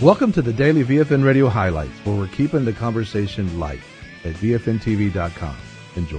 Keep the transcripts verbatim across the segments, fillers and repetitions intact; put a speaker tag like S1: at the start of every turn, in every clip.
S1: Welcome to the Daily V F N Radio Highlights, where we're keeping the conversation light at V F N T V dot com. Enjoy.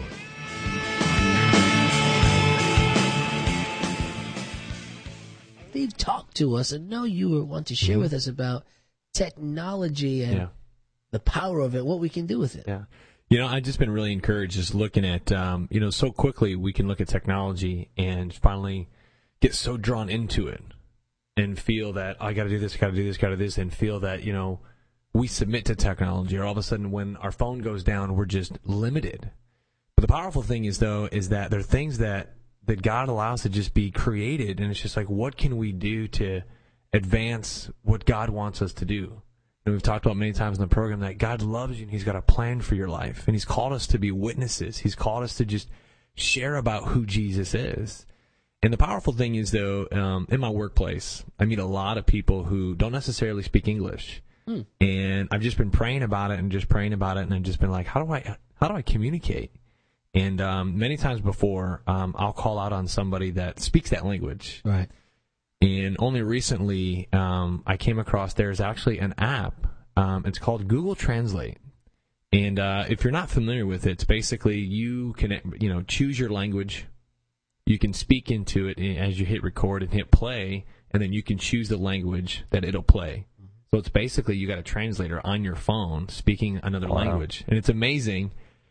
S2: Steve, talk to us. I know you want to share with us about technology and yeah. the power of it, what we can do with it.
S3: Yeah. You know, I've just been really encouraged just looking at, um, you know, so quickly we can look at technology and finally get so drawn into it and feel that, oh, I got to do this, got to do this, got to do this, and feel that, you know, we submit to technology, or all of a sudden when our phone goes down, we're just limited. But the powerful thing is, though, is that there are things that, that God allows to just be created, and it's just like, what can we do to advance what God wants us to do? And we've talked about many times in the program that God loves you and He's got a plan for your life. And He's called us to be witnesses. He's called us to just share about who Jesus is. And the powerful thing is, though, um, in my workplace, I meet a lot of people who don't necessarily speak English. Mm. And I've just been praying about it and just praying about it. And I've just been like, how do I, how do I communicate? And um, many times before, um, I'll call out on somebody that speaks that language.
S2: Right.
S3: And only recently, um, I came across there's actually an app. Um, it's called Google Translate. And uh, if you're not familiar with it, it's basically you can, you know, choose your language. You can speak into it as you hit record and hit play, and then you can choose the language that it'll play. So it's basically you got a translator on your phone speaking another wow. language. And it's amazing.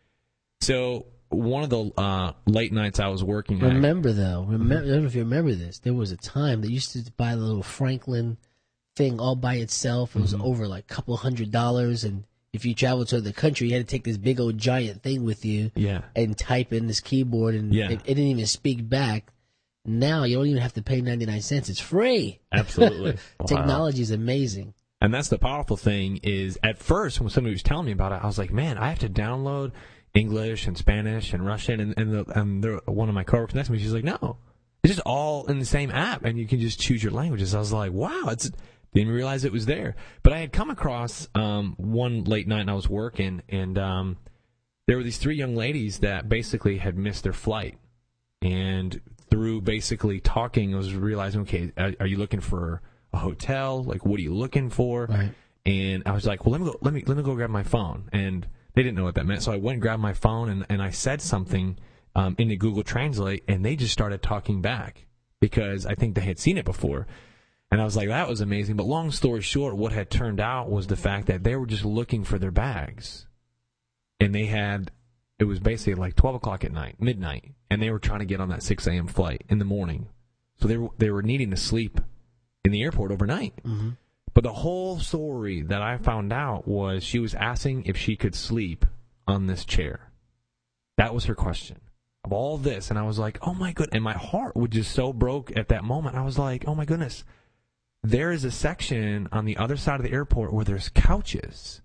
S3: So one of the uh, late nights I was working at.
S2: Remember, though, remember, I don't know if you remember this, there was a time that you used to buy the little Franklin thing all by itself. It was mm-hmm. over like a couple hundred dollars, and if you traveled to the country, you had to take this big old giant thing with you
S3: yeah.
S2: and type in this keyboard, and
S3: yeah.
S2: it, it didn't even speak back. Now you don't even have to pay ninety-nine cents. It's free.
S3: Absolutely.
S2: Technology
S3: wow.
S2: is amazing.
S3: And that's the powerful thing is, at first, when somebody was telling me about it, I was like, man, I have to download English and Spanish and Russian, and and, the, and the, one of my coworkers next to me, she's like, no, it's just all in the same app, and you can just choose your languages. I was like, wow, it's didn't realize it was there. But I had come across um, one late night, and I was working, and um, there were these three young ladies that basically had missed their flight, and through basically talking, I was realizing, okay, are, are you looking for a hotel? Like, what are you looking for?
S2: Right.
S3: And I was like, well, let me go, let me let me go grab my phone, and they didn't know what that meant, so I went and grabbed my phone, and, and I said something um, into Google Translate, and they just started talking back because I think they had seen it before. And I was like, that was amazing. But long story short, what had turned out was the fact that they were just looking for their bags. And they had, it was basically like twelve o'clock at night, midnight, and they were trying to get on that six a.m. flight in the morning. So they were, they were needing to sleep in the airport overnight.
S2: Mm-hmm.
S3: But the whole story that I found out was she was asking if she could sleep on this chair. That was her question. Of all this, and I was like, oh my goodness, and my heart was just so broke at that moment. I was like, oh my goodness, there is a section on the other side of the airport where there's couches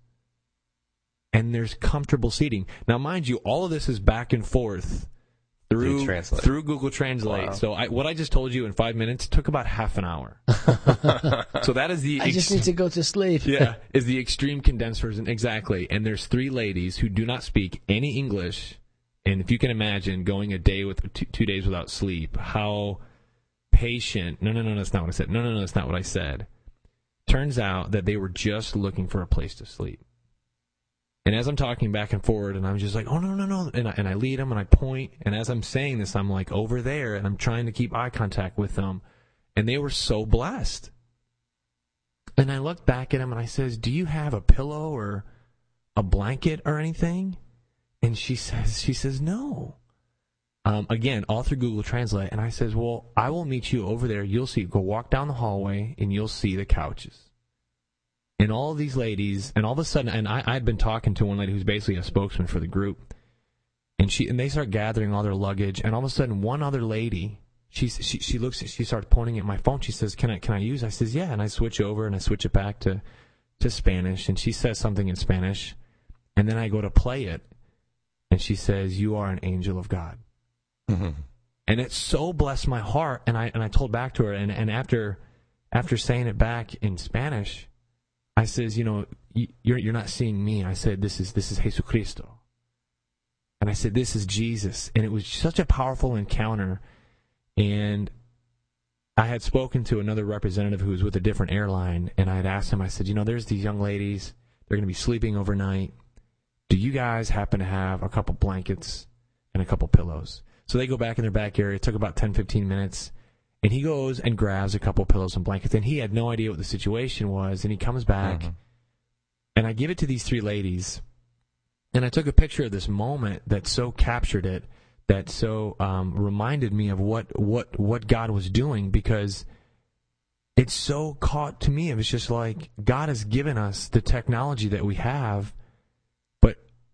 S3: and there's comfortable seating. Now, mind you, all of this is back and forth through through Google Translate. Wow. So I, what I just told you in five minutes took about half an hour. So that is the.
S2: I just ex- need to go to sleep.
S3: Yeah, is the extreme condensed version exactly. And there's three ladies who do not speak any English, and if you can imagine going a day with two, two days without sleep, how patient. No, no, no, that's not what I said. No, no, no, that's not what I said. Turns out that they were just looking for a place to sleep. And as I'm talking back and forward, and I'm just like, oh, no, no, no. And I, and I lead them, and I point. And as I'm saying this, I'm like over there, and I'm trying to keep eye contact with them. And they were so blessed. And I looked back at them, and I says, do you have a pillow or a blanket or anything? And she says, she says, no. Um, again, all through Google Translate. And I says, well, I will meet you over there. You'll see. Go walk down the hallway, and you'll see the couches. And all of these ladies, and all of a sudden, and I, I'd been talking to one lady who's basically a spokesman for the group, and she and they start gathering all their luggage, and all of a sudden, one other lady, she she she looks, she starts pointing at my phone. She says, "Can I can I use?" I says, "Yeah," and I switch over and I switch it back to to Spanish, and she says something in Spanish, and then I go to play it, and she says, "You are an angel of God," mm-hmm. And it so blessed my heart, and I and I told back to her, and and after after saying it back in Spanish, I says, you know, you're you're not seeing me. I said, this is this is Jesucristo. And I said, this is Jesus. And it was such a powerful encounter. And I had spoken to another representative who was with a different airline, and I had asked him, I said, you know, there's these young ladies. They're going to be sleeping overnight. Do you guys happen to have a couple blankets and a couple pillows? So they go back in their back area. It took about ten, fifteen minutes. And he goes and grabs a couple pillows and blankets. And he had no idea what the situation was. And he comes back. Mm-hmm. And I give it to these three ladies. And I took a picture of this moment that so captured it, that so um, reminded me of what, what, what God was doing, because it's so caught to me. It was just like God has given us the technology that we have, but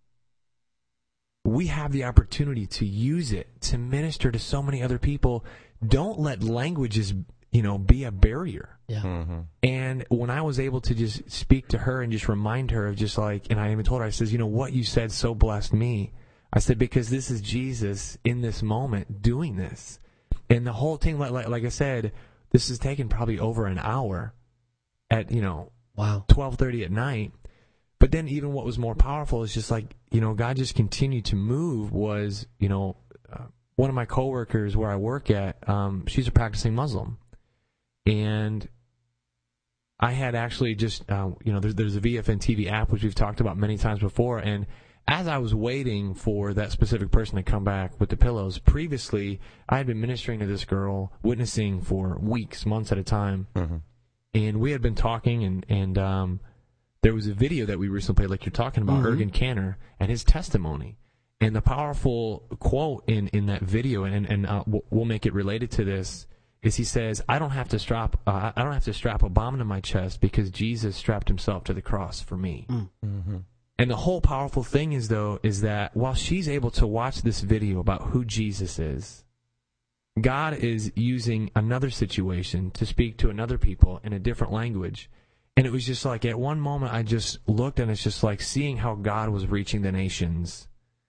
S3: we have the opportunity to use it to minister to so many other people. Don't let languages, you know, be a barrier.
S2: Yeah.
S4: Mm-hmm.
S3: And when I was able to just speak to her and just remind her of just like, and I even told her, I says, you know, what you said so blessed me. I said, because this is Jesus in this moment doing this. And the whole thing, like, like, like I said, this has taken probably over an hour at, you know,
S2: wow,
S3: twelve thirty at night. But then even what was more powerful is just like, you know, God just continued to move was, you know, uh, one of my coworkers where I work at, um, she's a practicing Muslim. And I had actually just, uh, you know, there's, there's a V F N T V app, which we've talked about many times before. And as I was waiting for that specific person to come back with the pillows, previously I had been ministering to this girl, witnessing for weeks, months at a time. Mm-hmm. And we had been talking, and, and um, there was a video that we recently played, like you're talking about, mm-hmm. Ergen Canner and his testimony. And the powerful quote in, in that video, and, and uh, we'll make it related to this, is he says, I don't have to strap uh, I don't have to strap a bomb to my chest because Jesus strapped himself to the cross for me. Mm-hmm. And the whole powerful thing is, though, is that while she's able to watch this video about who Jesus is, God is using another situation to speak to another people in a different language. And it was just like, at one moment, I just looked, and it's just like seeing how God was reaching the nations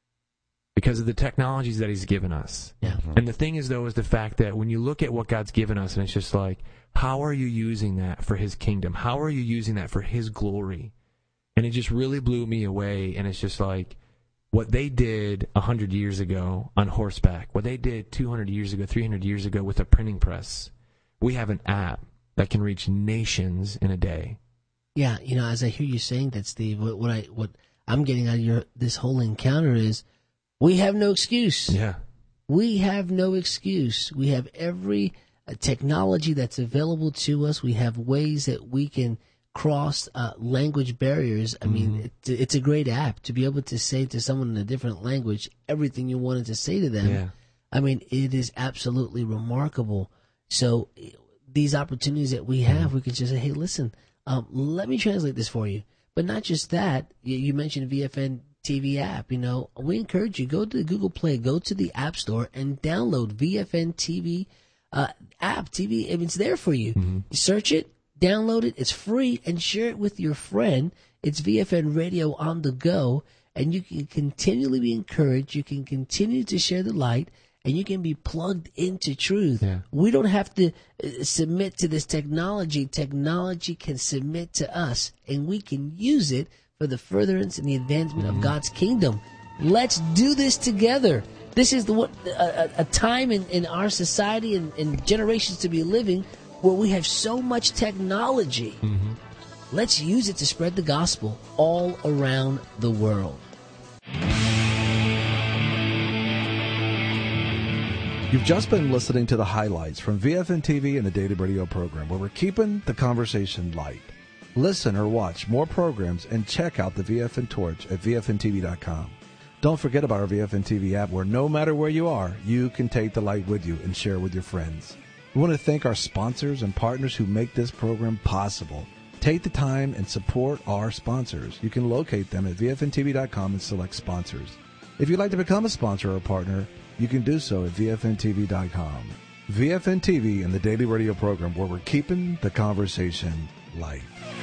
S3: because of the technologies that he's given us.
S2: Yeah.
S3: Mm-hmm. And the thing is, though, is the fact that when you look at what God's given us, and it's just like, how are you using that for his kingdom? How are you using that for his glory? And it just really blew me away. And it's just like what they did one hundred years ago on horseback, what they did two hundred years ago, three hundred years ago with a printing press. We have an app that can reach nations in a day.
S2: Yeah, you know, as I hear you saying that, Steve, what, what I what I'm getting out of your this whole encounter is we have no excuse.
S3: Yeah.
S2: We have no excuse. We have every uh, technology that's available to us. We have ways that we can cross uh, language barriers. I mm-hmm. mean, it, it's a great app to be able to say to someone in a different language everything you wanted to say to them.
S3: Yeah.
S2: I mean, it is absolutely remarkable. So these opportunities that we have, we can just say, hey, listen, um, let me translate this for you. But not just that. You, you mentioned V F N T V app. You know, we encourage you, go to the Google Play, go to the App Store, and download V F N T V uh, app. T V, I mean, it's there for you. Mm-hmm. You search it, download it. It's free, and share it with your friend. It's V F N Radio on the go, and you can continually be encouraged. You can continue to share the light, and you can be plugged into truth.
S3: Yeah.
S2: We don't have to uh, submit to this technology. Technology can submit to us, and we can use it for the furtherance and the advancement mm-hmm. of God's kingdom. Let's do this together. This is the what a, a time in, in our society and, and generations to be living where we have so much technology. Mm-hmm. Let's use it to spread the gospel all around the world.
S1: You've just been listening to the highlights from V F N T V and the Daily Radio program, where we're keeping the conversation light. Listen or watch more programs and check out the V F N Torch at V F N T V dot com. Don't forget about our V F N T V app, where no matter where you are, you can take the light with you and share with your friends. We want to thank our sponsors and partners who make this program possible. Take the time and support our sponsors. You can locate them at V F N T V dot com and select sponsors. If you'd like to become a sponsor or a partner, you can do so at V F N T V dot com. V F N T V and the Daily Radio program, where we're keeping the conversation light.